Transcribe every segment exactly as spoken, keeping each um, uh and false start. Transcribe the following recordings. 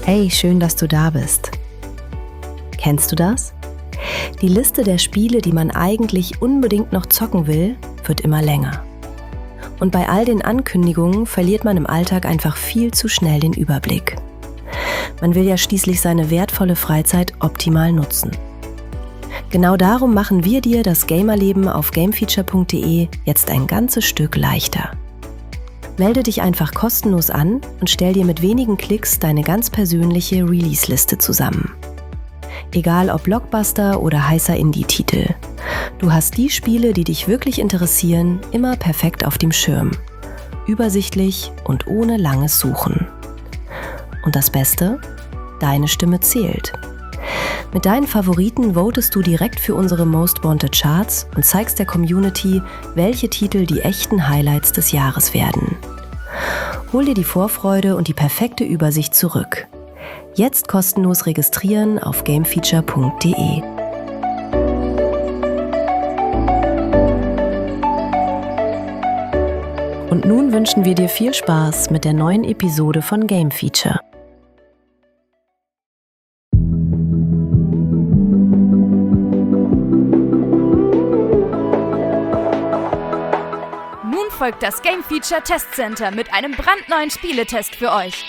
Hey, schön, dass du da bist. Kennst du das? Die Liste der Spiele, die man eigentlich unbedingt noch zocken will, wird immer länger. Und bei all den Ankündigungen verliert man im Alltag einfach viel zu schnell den Überblick. Man will ja schließlich seine wertvolle Freizeit optimal nutzen. Genau darum machen wir dir das Gamerleben auf gamefeature punkt de jetzt ein ganzes Stück leichter. Melde dich einfach kostenlos an und stell dir mit wenigen Klicks deine ganz persönliche Release-Liste zusammen. Egal ob Blockbuster oder heißer Indie-Titel. Du hast die Spiele, die dich wirklich interessieren, immer perfekt auf dem Schirm. Übersichtlich und ohne langes Suchen. Und das Beste? Deine Stimme zählt. Mit deinen Favoriten votest du direkt für unsere Most Wanted Charts und zeigst der Community, welche Titel die echten Highlights des Jahres werden. Hol dir die Vorfreude und die perfekte Übersicht zurück. Jetzt kostenlos registrieren auf gamefeature punkt de. Und nun wünschen wir dir viel Spaß mit der neuen Episode von Game Feature. Nun folgt das Game Feature Test Center mit einem brandneuen Spieletest für euch.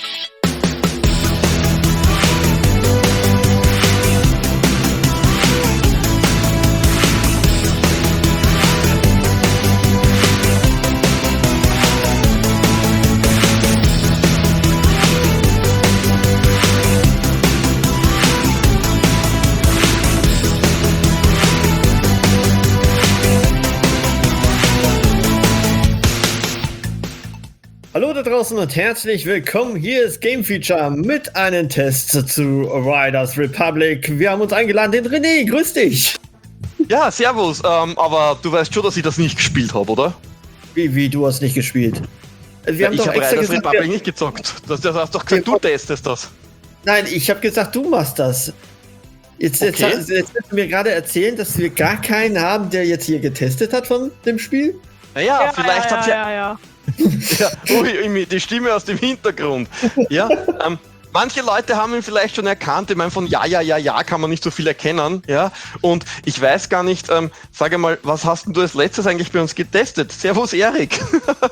Hallo da draußen und herzlich willkommen. Hier ist Game Feature mit einem Test zu Riders Republic. Wir haben uns eingeladen, den René. Grüß dich. Ja, servus. Ähm, aber du weißt schon, dass ich das nicht gespielt habe, oder? Wie, wie, du hast nicht gespielt? Wir ja, haben ich doch habe extra Riders gesagt, Republic wir... nicht gezockt. Das, das hast doch gesagt, du testest das. Nein, ich habe gesagt, du machst das. Jetzt, jetzt, Okay. jetzt, jetzt willst du mir gerade erzählen, dass wir gar keinen haben, der jetzt hier getestet hat von dem Spiel? Naja, ja, vielleicht ja, habt ja, ihr... ja, ja. Ja, ui, die Stimme aus dem Hintergrund. Ja, ähm, manche Leute haben ihn vielleicht schon erkannt. Ich meine, von ja, ja, ja, ja kann man nicht so viel erkennen. Ja, und ich weiß gar nicht, ähm, sage mal, was hast denn du als letztes eigentlich bei uns getestet? Servus, Erik.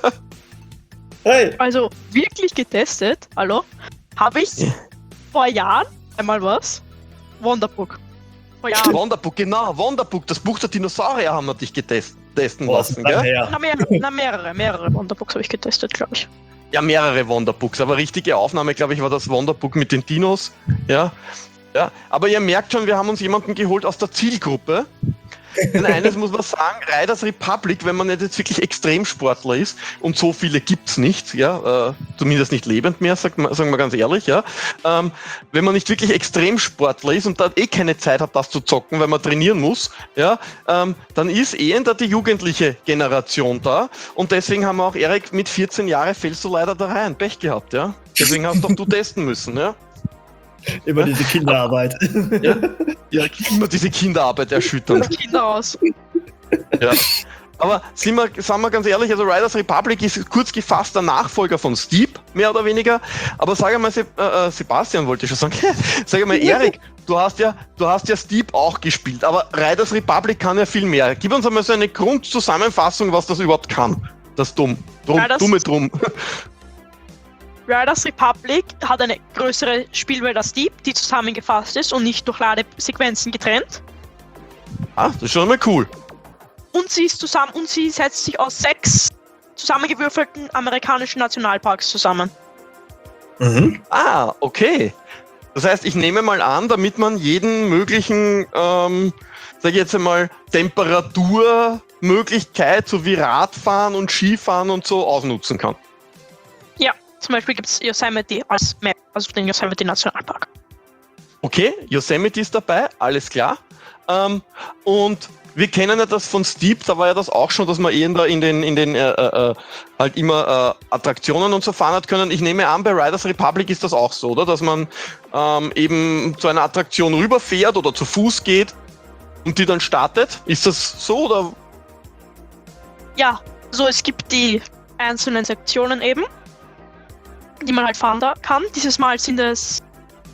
Hey. Also wirklich getestet, hallo, habe ich Ja. vor Jahren einmal was, Wonderbook. Vor Jahren. Wonderbook, genau, Wonderbook, das Buch der Dinosaurier haben wir dich getest, testen Boah, lassen, ist lang gell? her. Na, mehrere, na, mehrere, mehrere Wonderbooks habe ich getestet, glaube ich. Ja, mehrere Wonderbooks, aber richtige Aufnahme, glaube ich, war das Wonderbook mit den Dinos. Ja, ja. Aber ihr merkt schon, wir haben uns jemanden geholt aus der Zielgruppe. Denn eines muss man sagen, Riders Republic, wenn man nicht jetzt wirklich Extremsportler ist, und so viele gibt's nicht, ja, äh, zumindest nicht lebend mehr, sagt man, sagen wir ganz ehrlich, ja, ähm, wenn man nicht wirklich Extremsportler ist und da eh keine Zeit hat, das zu zocken, weil man trainieren muss, ja, ähm, dann ist eher die jugendliche Generation da, und deswegen haben wir auch Erik mit vierzehn Jahren fällst du leider da rein, Pech gehabt, ja, deswegen hast doch du testen müssen, ja. Immer diese Kinderarbeit. Ja, ja, immer diese Kinderarbeit erschütternd. Kinder aus. Ja. Aber sind wir, sagen wir ganz ehrlich, also Riders Republic ist kurz gefasst der Nachfolger von Steep, mehr oder weniger. Aber sag einmal, Se äh, Sebastian wollte ich schon sagen, sag einmal, Erik, du hast ja, du hast ja Steep auch gespielt, aber Riders Republic kann ja viel mehr. Gib uns einmal so eine Grundzusammenfassung, was das überhaupt kann. Das Dumm. Drum, Ja, das- Dumme Drum. Riders Republic hat eine größere Spielwelt als Steep, die zusammengefasst ist und nicht durch Ladesequenzen getrennt. Ah, das ist schon einmal cool. Und sie ist zusammen und sie setzt sich aus sechs zusammengewürfelten amerikanischen Nationalparks zusammen. Mhm. Ah, okay. Das heißt, ich nehme mal an, damit man jeden möglichen, ähm, sag ich jetzt einmal, Temperaturmöglichkeit, so wie Radfahren und Skifahren und so, ausnutzen kann. Ja, zum Beispiel gibt es Yosemite als Map, also den Yosemite Nationalpark. Okay, Yosemite ist dabei, alles klar. Ähm, und wir kennen ja das von Steep, da war ja das auch schon, dass man eher in den, in den äh, äh, halt immer äh, Attraktionen und so fahren hat können. Ich nehme an, bei Riders Republic ist das auch so, oder? Dass man ähm, eben zu einer Attraktion rüberfährt oder zu Fuß geht und die dann startet. Ist das so, oder? Ja, so es gibt die einzelnen Sektionen eben, die man halt fahren da kann. Dieses Mal sind es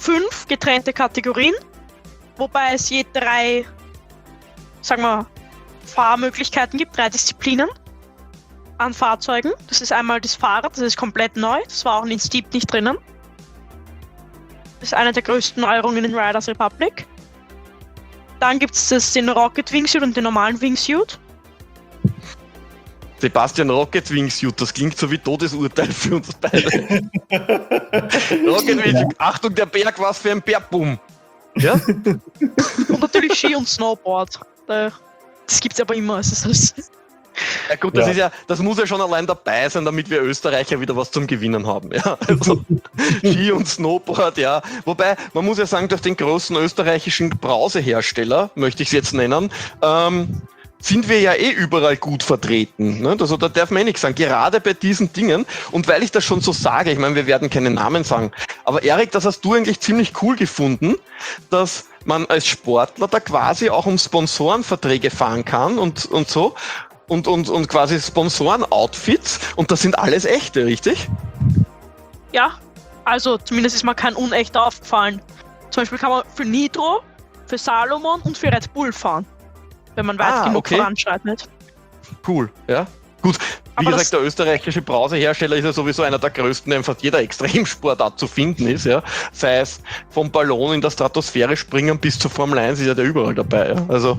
fünf getrennte Kategorien, wobei es je drei, sagen wir, Fahrmöglichkeiten gibt, drei Disziplinen an Fahrzeugen. Das ist einmal das Fahrrad, das ist komplett neu, das war auch in Steep nicht drinnen. Das ist eine der größten Neuerungen in Riders Republic. Dann gibt es den Rocket Wingsuit und den normalen Wingsuit. Sebastian, Rocket Wingsuit, das klingt so wie Todesurteil für uns beide. Rocket Wingsuit, Achtung, der Berg, was für ein Bergboom. Ja? Und natürlich Ski und Snowboard. Das gibt's aber immer. Also das Ja gut, das Ja. ist ja, das muss ja schon allein dabei sein, damit wir Österreicher wieder was zum Gewinnen haben. Ja? Also, Ski und Snowboard, ja. Wobei, man muss ja sagen, durch den großen österreichischen Brausehersteller, möchte ich es jetzt nennen, ähm, sind wir ja eh überall gut vertreten. Ne? Also da darf man eh nichts sagen, gerade bei diesen Dingen. Und weil ich das schon so sage, ich meine, wir werden keine Namen sagen, aber Erik, das hast du eigentlich ziemlich cool gefunden, dass man als Sportler da quasi auch um Sponsorenverträge fahren kann und, und so. Und, und, und quasi Sponsoren-Outfits. Und das sind alles echte, richtig? Ja, also zumindest ist mir kein unechter aufgefallen. Zum Beispiel kann man für Nitro, für Salomon und für Red Bull fahren. Wenn man weit Ah, genug okay. voranschreitet. Cool, ja. Gut, wie Aber gesagt, das- der österreichische Brausehersteller ist ja sowieso einer der größten, der in fast jeder Extremsportart zu finden ist, ja. Sei es vom Ballon in der Stratosphäre springen bis zur Formel eins ist ja der überall dabei, ja. Also.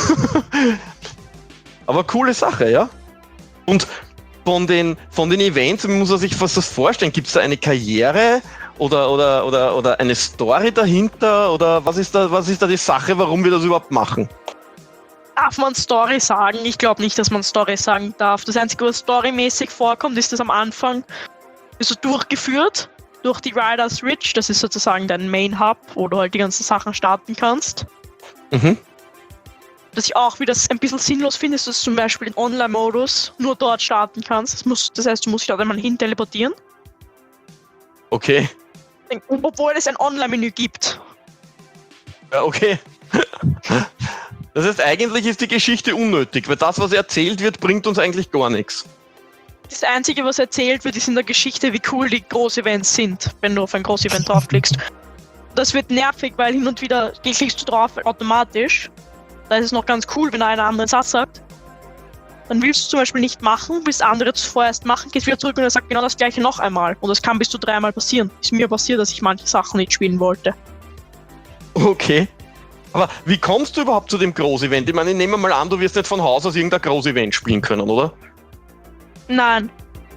Aber coole Sache, ja. Und von den, von den Events, wie muss man sich fast das vorstellen? Gibt es da eine Karriere oder, oder, oder, oder eine Story dahinter? Oder was ist da, was ist da die Sache, warum wir das überhaupt machen? Darf man Story sagen? Ich glaube nicht, dass man Story sagen darf. Das Einzige, was storymäßig vorkommt, ist das am Anfang ist so durchgeführt durch die Riders Ridge. Das ist sozusagen dein Main Hub, wo du halt die ganzen Sachen starten kannst. Mhm. Was ich auch wieder ein bisschen sinnlos finde, ist, dass du zum Beispiel den Online-Modus nur dort starten kannst. Das, muss, das heißt, du musst dich dort einmal hin teleportieren. Okay. Obwohl es ein Online-Menü gibt. Ja, okay. Das heißt, eigentlich ist die Geschichte unnötig, weil das, was erzählt wird, bringt uns eigentlich gar nichts. Das Einzige, was erzählt wird, ist in der Geschichte, wie cool die Groß-Events sind, wenn du auf ein Groß-Event draufklickst. Das wird nervig, weil hin und wieder klickst du drauf automatisch. Da ist es noch ganz cool, wenn einer einen anderen Satz sagt. Dann willst du zum Beispiel nicht machen, willst andere vorerst machen, gehst wieder zurück und er sagt genau das gleiche noch einmal. Und das kann bis zu dreimal passieren. Ist mir passiert, dass ich manche Sachen nicht spielen wollte. Okay. Aber wie kommst du überhaupt zu dem Groß-Event? Ich meine, ich nehme mal an, du wirst nicht von Haus aus irgendein Groß-Event spielen können, oder? Nein.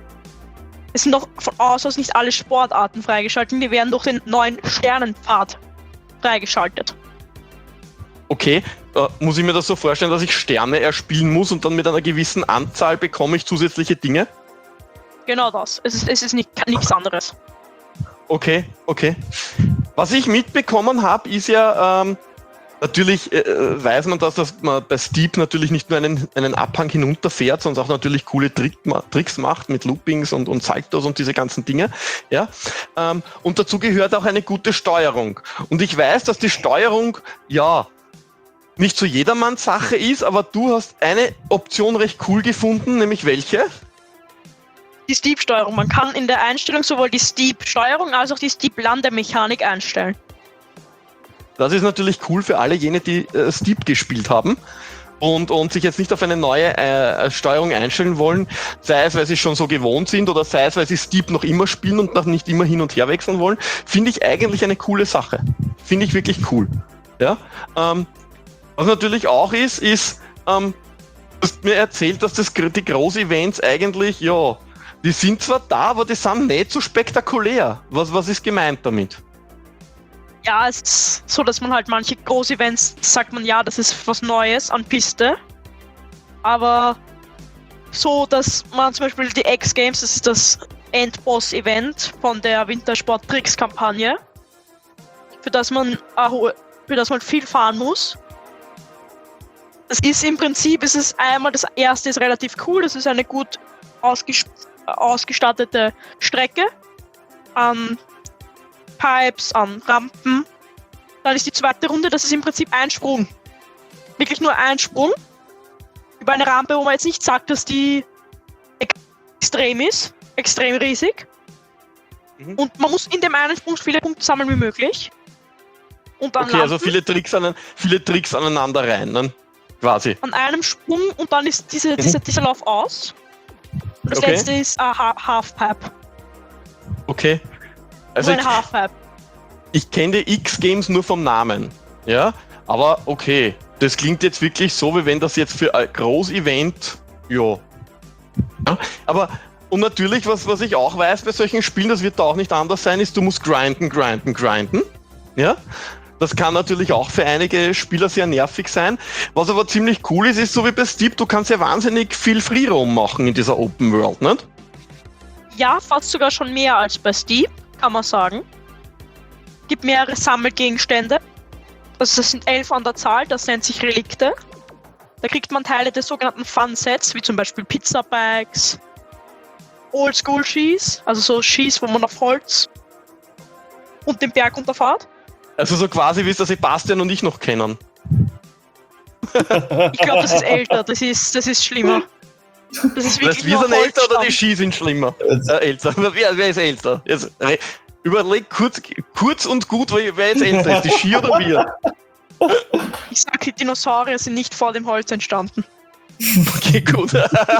Es sind doch von aus aus nicht alle Sportarten freigeschaltet. Die werden durch den neuen Sternenpfad freigeschaltet. Okay, äh, muss ich mir das so vorstellen, dass ich Sterne erspielen muss und dann mit einer gewissen Anzahl bekomme ich zusätzliche Dinge? Genau das. Es ist, es ist nicht, nichts anderes. Okay, okay. Was ich mitbekommen habe, ist ja, ähm, natürlich äh, weiß man, dass, dass man bei Steep natürlich nicht nur einen, einen Abhang hinunterfährt, sondern auch natürlich coole Trick, Tricks macht mit Loopings und, und Saltos und diese ganzen Dinge. Ja? Ähm, und dazu gehört auch eine gute Steuerung. Und ich weiß, dass die Steuerung, ja, nicht so jedermanns Sache ist, aber du hast eine Option recht cool gefunden, nämlich welche? Die Steep-Steuerung. Man kann in der Einstellung sowohl die Steep-Steuerung als auch die Steep-Landemechanik einstellen. Das ist natürlich cool für alle jene, die äh, Steep gespielt haben und, und sich jetzt nicht auf eine neue äh, Steuerung einstellen wollen, sei es, weil sie schon so gewohnt sind oder sei es, weil sie Steep noch immer spielen und noch nicht immer hin und her wechseln wollen, finde ich eigentlich eine coole Sache. Finde ich wirklich cool. Ja? Ähm, was natürlich auch ist, ist, ähm, du hast mir erzählt, dass das, die Groß-Events eigentlich, ja, die sind zwar da, aber die sind nicht so spektakulär. Was, was ist gemeint damit? Ja, es ist so, dass man halt manche Groß-Events, sagt man ja, das ist was Neues an Piste. Aber so, dass man zum Beispiel die X-Games, das ist das Endboss-Event von der Wintersport-Tricks-Kampagne, für das man, für das man viel fahren muss. Das ist im Prinzip, es ist einmal, das erste ist relativ cool, das ist eine gut ausges ausgestattete Strecke an Pipes, an Rampen. Dann ist die zweite Runde, das ist im Prinzip ein Sprung. Wirklich nur ein Sprung über eine Rampe, wo man jetzt nicht sagt, dass die extrem ist, extrem riesig. Mhm. Und man muss in dem einen Sprung so viele Punkte sammeln wie möglich. und dann Okay, also landen viele Tricks, an, viele Tricks aneinander rein, ne? Quasi. an einem Sprung und dann ist diese, diese, dieser Lauf aus. Und das Okay. letzte ist ein ha Halfpipe. Okay. Also Nur ich, ein Halfpipe. ich kenne die X-Games nur vom Namen. Ja, aber okay. Das klingt jetzt wirklich so, wie wenn das jetzt für ein Groß-Event, ja. ja. Aber, und natürlich, was, was ich auch weiß bei solchen Spielen, das wird da auch nicht anders sein, ist, du musst grinden, grinden, grinden. Ja. Das kann natürlich auch für einige Spieler sehr nervig sein. Was aber ziemlich cool ist, ist so wie bei Steep, du kannst ja wahnsinnig viel Freeroam machen in dieser Open World, nicht? Ja, fast sogar schon mehr als bei Steep, kann man sagen. Gibt mehrere Sammelgegenstände. Also das sind elf an der Zahl, das nennt sich Relikte. Da kriegt man Teile des sogenannten Fun-Sets, wie zum Beispiel Pizza-Bags, Oldschool-Skis, also so Skis, wo man auf Holz und den Berg unterfahrt. Also so quasi, wie es der Sebastian und ich noch kennen. Ich glaube, das ist älter, das ist, das ist schlimmer. Das ist wirklich Weißt, wir nur sind älter oder die Holzstamm. Ski sind schlimmer? Äh, älter. Wer, wer ist älter? Jetzt, re- überleg kurz, kurz und gut, wer wer jetzt älter ist, die Ski oder wir? Ich sag, die Dinosaurier sind nicht vor dem Holz entstanden. Okay, gut.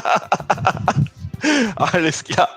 Alles klar.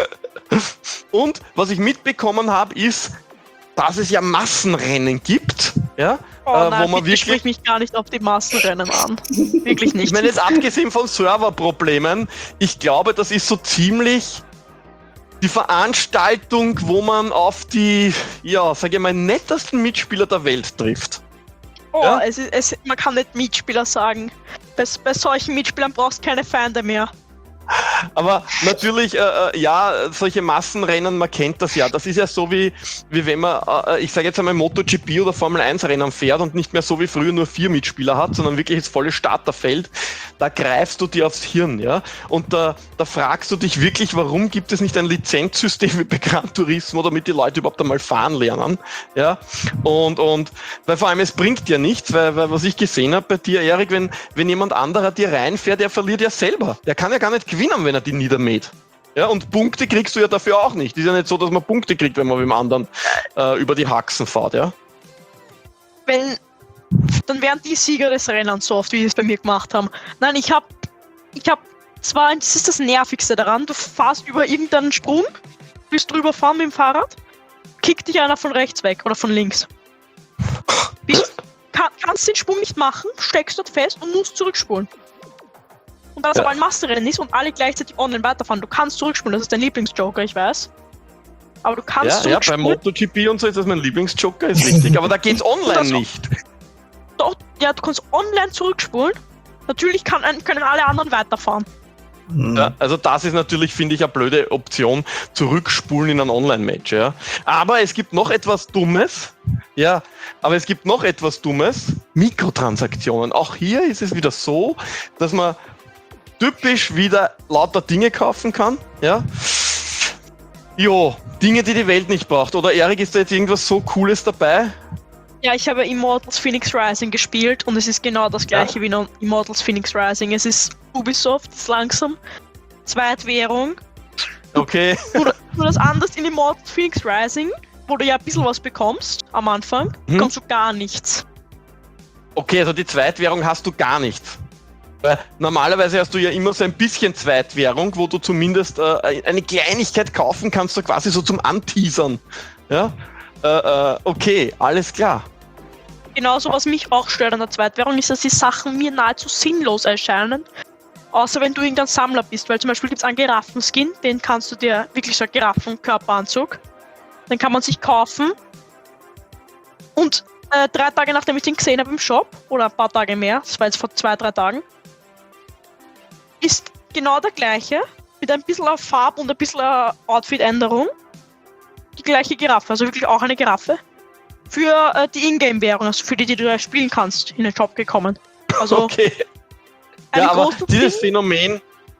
Und was ich mitbekommen habe, ist, dass es ja Massenrennen gibt, ja, Oh äh, nein, wo man bitte wirklich, sprich mich gar nicht auf die Massenrennen an. Wirklich nicht. ich meine jetzt abgesehen von Serverproblemen, ich glaube, das ist so ziemlich die Veranstaltung, wo man auf die, ja, sage ich mal, nettesten Mitspieler der Welt trifft. Oh, Ja? es ist, es, man kann nicht Mitspieler sagen. Bei, bei solchen Mitspielern brauchst du keine Feinde mehr. Aber natürlich, äh, äh, ja, solche Massenrennen, man kennt das ja. Das ist ja so wie, wie wenn man, äh, ich sage jetzt einmal MotoGP oder Formel eins Rennen fährt und nicht mehr so wie früher nur vier Mitspieler hat, sondern wirklich das volle Starterfeld. Da greifst du dir aufs Hirn, ja. Und da, da fragst du dich wirklich, warum gibt es nicht ein Lizenzsystem wie bei Gran Turismo, damit die Leute überhaupt einmal fahren lernen, ja. Und, und, weil vor allem es bringt ja nichts, weil, weil was ich gesehen habe bei dir, Erik, wenn, wenn jemand anderer dir reinfährt, der verliert ja selber. Der kann ja gar nicht gewinnen, wenn er die niedermäht. Ja, und Punkte kriegst du ja dafür auch nicht. Ist ja nicht so, dass man Punkte kriegt, wenn man mit dem anderen äh, über die Haxen fährt, ja. Wenn, dann wären die Sieger des Rennens so oft, wie sie es bei mir gemacht haben. Nein, ich hab, ich hab zwar, das ist das Nervigste daran, du fährst über irgendeinen Sprung, willst drüber fahren mit dem Fahrrad, kickt dich einer von rechts weg oder von links. Bist, kann, kannst den Sprung nicht machen, steckst dort fest und musst zurückspulen. Und da es Ja. aber ein Massenrennen ist und alle gleichzeitig online weiterfahren, du kannst zurückspulen, das ist dein Lieblingsjoker, ich weiß. Aber du kannst Ja, ja, bei zurückspulen. MotoGP und so ist das mein Lieblingsjoker, ist richtig. Aber da geht's online Das- nicht. Doch, ja, du kannst online zurückspulen. Natürlich kann, können alle anderen weiterfahren. Ja, also das ist natürlich, finde ich, eine blöde Option, zurückspulen in ein Online-Match, ja. Aber es gibt noch etwas Dummes, ja, aber es gibt noch etwas Dummes, Mikrotransaktionen. Auch hier ist es wieder so, dass man typisch wieder lauter Dinge kaufen kann, ja. Jo, Dinge, die die Welt nicht braucht. Oder Erik, ist da jetzt irgendwas so Cooles dabei? Ja, ich habe Immortals Phoenix Rising gespielt und es ist genau das gleiche wie in Immortals Phoenix Rising. Es ist Ubisoft, ist langsam. Zweitwährung. Okay. Nur, nur das anders in Immortals Phoenix Rising, wo du ja ein bisschen was bekommst am Anfang, Hm. bekommst du gar nichts. Okay, also die Zweitwährung hast du gar nicht. Weil normalerweise hast du ja immer so ein bisschen Zweitwährung, wo du zumindest äh, eine Kleinigkeit kaufen kannst, so quasi so zum Anteasern. Ja? Äh, äh, okay, alles klar. Genauso, was mich auch stört an der Zweitwährung, ist, dass die Sachen mir nahezu sinnlos erscheinen. Außer wenn du irgendein Sammler bist, weil zum Beispiel gibt es einen Giraffenskin, den kannst du dir, wirklich so einen Giraffenkörperanzug, den kann man sich kaufen. Und äh, drei Tage nachdem ich den gesehen habe im Shop, oder ein paar Tage mehr, das war jetzt vor zwei, drei Tagen, ist genau der gleiche, mit ein bisschen Farb und ein bisschen Outfit-Änderung. Die gleiche Giraffe, also wirklich auch eine Giraffe. Für äh, die Ingame-Währung, also für die, die du da spielen kannst, in den Shop gekommen. Also Okay. ein Ja, aber großes dieses Ding. Phänomen,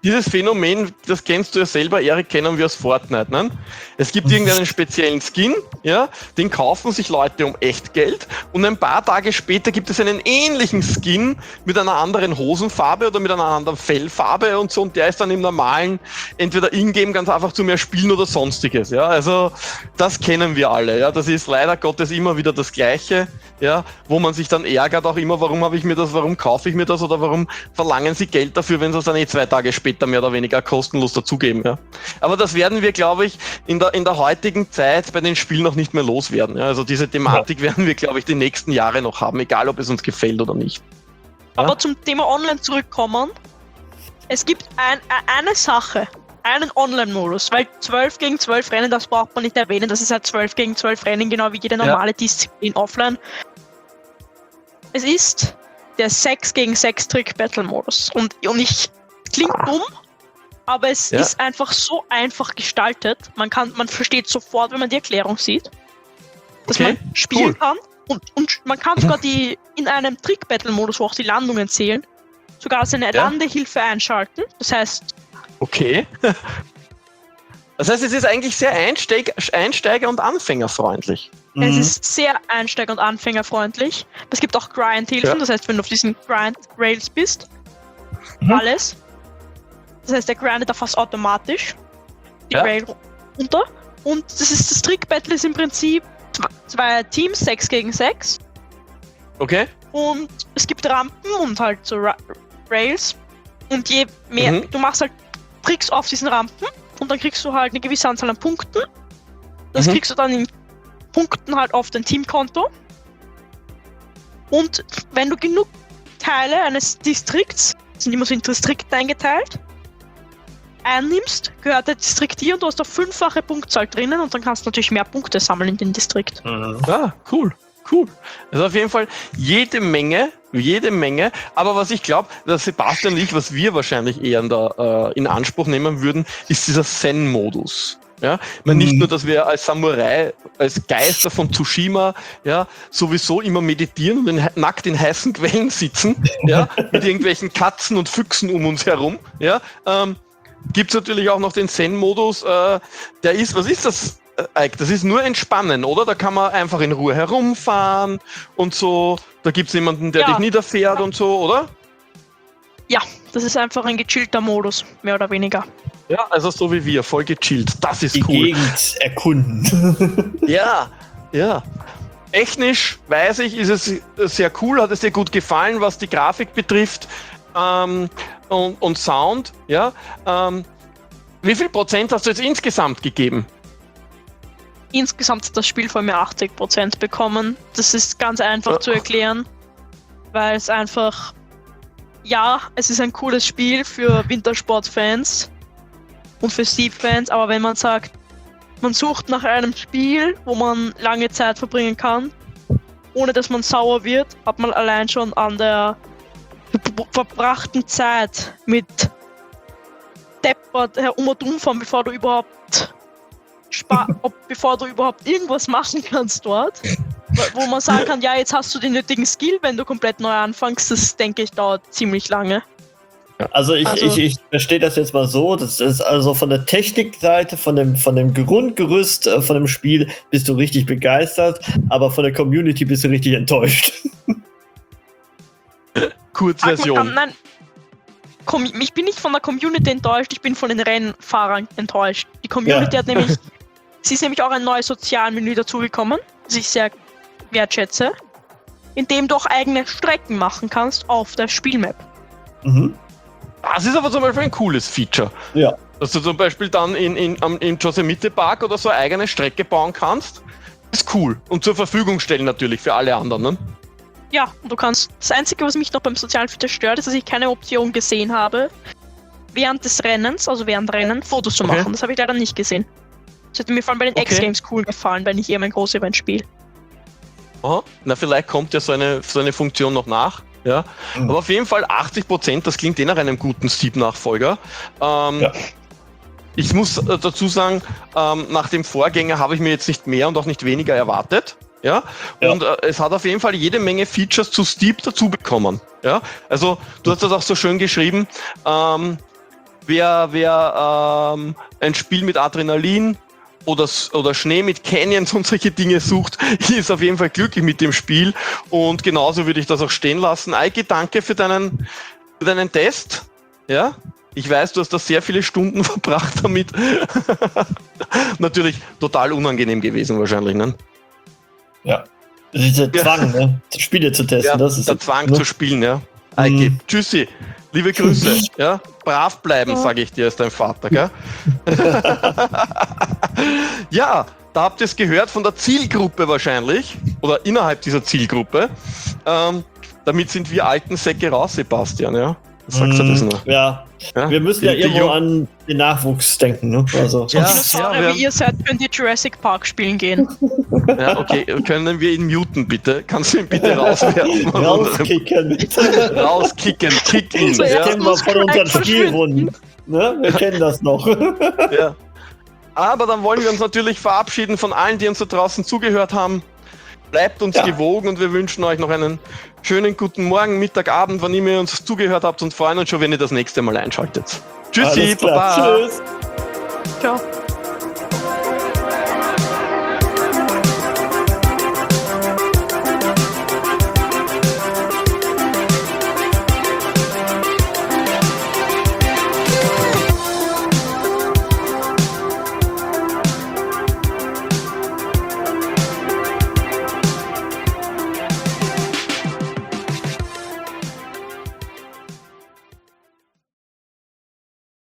dieses Phänomen, das kennst du ja selber, Erik, kennen wir aus Fortnite, ne? Es gibt irgendeinen speziellen Skin, ja, den kaufen sich Leute um Echtgeld und ein paar Tage später gibt es einen ähnlichen Skin mit einer anderen Hosenfarbe oder mit einer anderen Fellfarbe und so und der ist dann im normalen, entweder in-game ganz einfach zu mehr Spielen oder sonstiges, ja, also das kennen wir alle, ja, das ist leider Gottes immer wieder das Gleiche, ja, wo man sich dann ärgert auch immer, warum habe ich mir das, warum kaufe ich mir das oder warum verlangen sie Geld dafür, wenn sie es dann eh zwei Tage später mehr oder weniger kostenlos dazugeben, ja. Aber das werden wir, glaube ich, in der, in der heutigen Zeit bei den Spielen noch nicht mehr loswerden, ja. Also diese Thematik ja. werden wir, glaube ich, die nächsten Jahre noch haben, egal ob es uns gefällt oder nicht. Ja? Aber zum Thema Online zurückkommen, es gibt ein, eine Sache, einen Online-Modus, weil zwölf gegen zwölf Rennen, das braucht man nicht erwähnen, das ist halt zwölf gegen zwölf Rennen, genau wie jede normale ja. Disziplin offline. Es ist der sechs gegen sechs Trick-Battle-Modus. Und, und ich, klingt dumm, aber es ja. ist einfach so einfach gestaltet. Man kann, man versteht sofort, wenn man die Erklärung sieht, dass okay. man spielen cool. kann. Und, und man kann sogar die in einem Trick-Battle-Modus, wo auch die Landungen zählen, sogar seine ja. Landehilfe einschalten. Das heißt... Okay. Das heißt, es ist eigentlich sehr Einsteig- Einsteiger- und Anfängerfreundlich. Mhm. Es ist sehr Einsteiger- und Anfängerfreundlich. Es gibt auch Grind-Hilfen, ja. das heißt, wenn du auf diesen Grind-Rails bist, mhm. alles. Das heißt, der grindet da fast automatisch die ja. Rail runter. Und das ist das Trick-Battle ist im Prinzip zwei Teams, sechs gegen sechs. Okay. Und es gibt Rampen und halt so Ra- Rails. Und je mehr, mhm. du machst halt Tricks auf diesen Rampen und dann kriegst du halt eine gewisse Anzahl an Punkten. Das mhm. kriegst du dann in Punkten halt auf dein Teamkonto. Und wenn du genug Teile eines Distrikts, sind immer so in Distrikte eingeteilt, einnimmst, gehört der Distrikt dir und du hast eine fünffache Punktzahl drinnen und dann kannst du natürlich mehr Punkte sammeln in den Distrikt. Mhm. Ah, cool, cool. Also auf jeden Fall jede Menge, jede Menge. Aber was ich glaube, dass Sebastian und ich, was wir wahrscheinlich eher in, der, äh, in Anspruch nehmen würden, ist dieser Zen-Modus. Ja, ich meine, nicht nur, dass wir als Samurai, als Geister von Tsushima, ja, sowieso immer meditieren und in, nackt in heißen Quellen sitzen, ja, mit irgendwelchen Katzen und Füchsen um uns herum, ja, ähm, gibt's natürlich auch noch den Zen-Modus, äh, der ist, was ist das, Ike? Das ist nur Entspannen, oder? Da kann man einfach in Ruhe herumfahren und so, da gibt's jemanden, der ja. dich niederfährt und so, oder? Ja, das ist einfach ein gechillter Modus, mehr oder weniger. Ja, also so wie wir, voll gechillt. Das ist die cool. Gegend erkunden. Ja, ja. Technisch, weiß ich, ist es sehr cool, hat es dir gut gefallen, was die Grafik betrifft ähm, und, und Sound. Ja. Ähm, wie viel Prozent hast du jetzt insgesamt gegeben? Insgesamt hat das Spiel von mir achtzig Prozent bekommen. Das ist ganz einfach ja. zu erklären, weil es einfach, ja, es ist ein cooles Spiel für Wintersport-Fans und für Steep-Fans, aber wenn man sagt, man sucht nach einem Spiel, wo man lange Zeit verbringen kann, ohne dass man sauer wird, hat man allein schon an der verbrachten Zeit mit deppert herum und umfahren, bevor du überhaupt spa- ob, bevor du überhaupt irgendwas machen kannst dort, wo man sagen kann, ja, jetzt hast du den nötigen Skill, wenn du komplett neu anfängst, das denke ich dauert ziemlich lange. Also ich, Also, ich, ich verstehe das jetzt mal so, das ist also von der Technikseite, von dem, von dem Grundgerüst äh, von dem Spiel bist du richtig begeistert, aber von der Community bist du richtig enttäuscht. Kurzversion. Nein, Com- ich bin nicht von der Community enttäuscht, ich bin von den Rennfahrern enttäuscht. Die Community Ja. hat nämlich, sie ist nämlich auch ein neues Sozialmenü dazugekommen, das ich sehr wertschätze, in dem du auch eigene Strecken machen kannst auf der Spielmap. Mhm. Das ist aber zum Beispiel ein cooles Feature. Ja. Dass du zum Beispiel dann in, in, am, im Yosemite Park oder so eine eigene Strecke bauen kannst. Ist cool. Und zur Verfügung stellen natürlich für alle anderen, ne? Ja, und du kannst, das Einzige, was mich noch beim sozialen Feature stört, ist, dass ich keine Option gesehen habe, während des Rennens, also während Rennen, Fotos zu Okay. machen. Das habe ich leider nicht gesehen. Das hätte mir vor allem bei den Okay. X-Games cool gefallen, wenn ich eben ein großes Event spiele. Aha. Na, vielleicht kommt ja so eine, so eine Funktion noch nach. Ja, Mhm. aber auf jeden Fall achtzig Prozent, das klingt eh nach einem guten Steep-Nachfolger. Ähm, Ja. Ich muss äh, dazu sagen, ähm, nach dem Vorgänger habe ich mir jetzt nicht mehr und auch nicht weniger erwartet. Ja, Ja. und äh, es hat auf jeden Fall jede Menge Features zu Steep dazu bekommen. Ja, also du hast das auch so schön geschrieben. Ähm, wer, wer ähm, ein Spiel mit Adrenalin oder, oder Schnee mit Canyons und solche Dinge sucht, ist auf jeden Fall glücklich mit dem Spiel. Und genauso würde ich das auch stehen lassen. Eike, danke für deinen, für deinen Test. Ja, ich weiß, du hast da sehr viele Stunden verbracht damit. Natürlich total unangenehm gewesen wahrscheinlich, ne? Ja. Dieser Zwang, ja. ne? Spiele zu testen. Ja, das ist der Zwang ne? zu spielen, ja. Eike, Mhm. tschüssi, liebe Grüße, ja. Brav bleiben, sage ich dir als dein Vater, gell? Ja, da habt ihr es gehört von der Zielgruppe wahrscheinlich, oder innerhalb dieser Zielgruppe. Ähm, damit sind wir alten Säcke raus, Sebastian, ja. Sagst du das noch? Ja. Ja? Wir müssen Die- ja die irgendwo Jung- an den Nachwuchs denken, ne? Also. Ja, Dinosaurier, ja, wir- wie ihr seid, könnt ihr Jurassic Park spielen gehen. Ja, okay, können wir ihn muten, bitte? Kannst du ihn bitte rauswerfen? Rauskicken. Rauskicken, kick ihn. Das Ja. kennen wir von unseren Verschwinden. Spielrunden. Ne? Wir kennen das noch. Ja. Aber dann wollen wir uns natürlich verabschieden von allen, die uns da draußen zugehört haben. Bleibt uns Ja. gewogen und wir wünschen euch noch einen schönen guten Morgen, Mittag, Abend, wann immer ihr uns zugehört habt und freuen uns schon, wenn ihr das nächste Mal einschaltet. Tschüssi, Alles klar. Baba. Tschüss. Ciao.